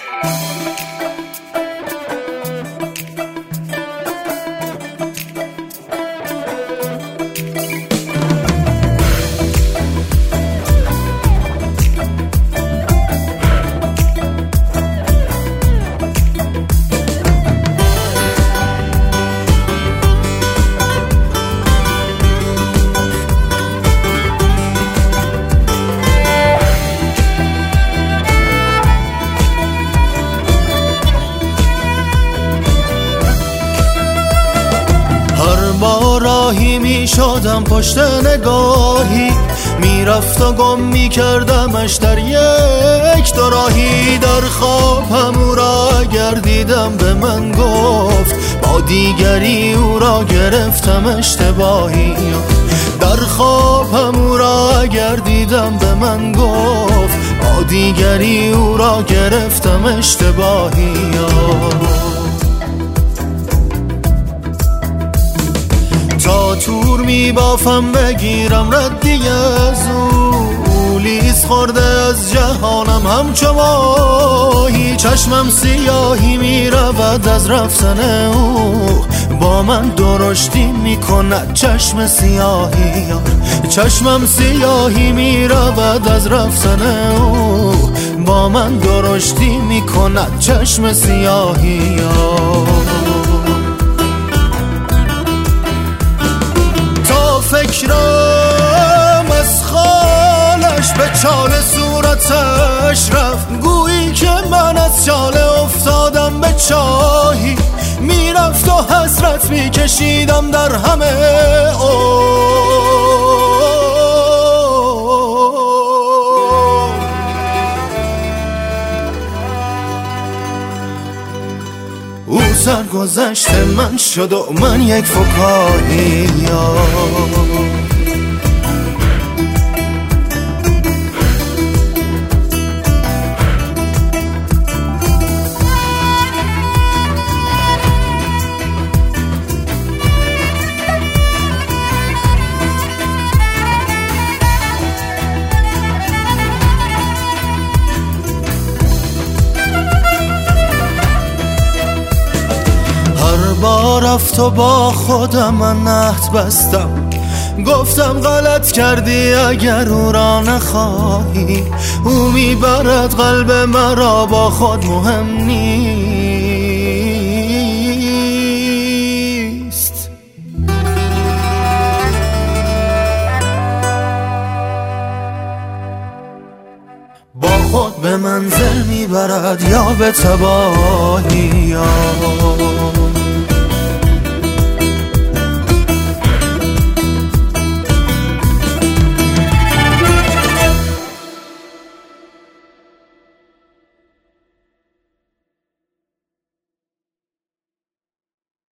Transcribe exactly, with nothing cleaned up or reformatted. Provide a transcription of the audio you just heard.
با راهی می شدم پشت نگاهی میرفت و گم می کردمش در یک دو راهی. در خوابم او را گردیدم به من گفت با دیگری او را گرفتم اشتباهی. در خوابم او را گردیدم به من گفت با دیگری او را گرفتم اشتباهی. تا تور می بافم بگیرم ردی از او، لیز خورده از جهانم همچو ماهی. چشمم سیاهی می رود از رفتن او، با من درشتی می کند چشم سیاهی. چشمم سیاهی می رود از رفتن او، با من درشتی می کند چشم سیاهی. فکرم از خالش به چال صورتش رفت، گویی که من از چاله افتادم به چاهی. میرفت و حسرت میکشیدم در همه او سرگذشت من شد و من یک فکاهی. با رفت و با خودم من عهد بستم، گفتم غلط کردی اگر او را نخواهی. او میبرد قلب مرا با خود مهم نیست. با خود به منزل میبرد یا به تباهی.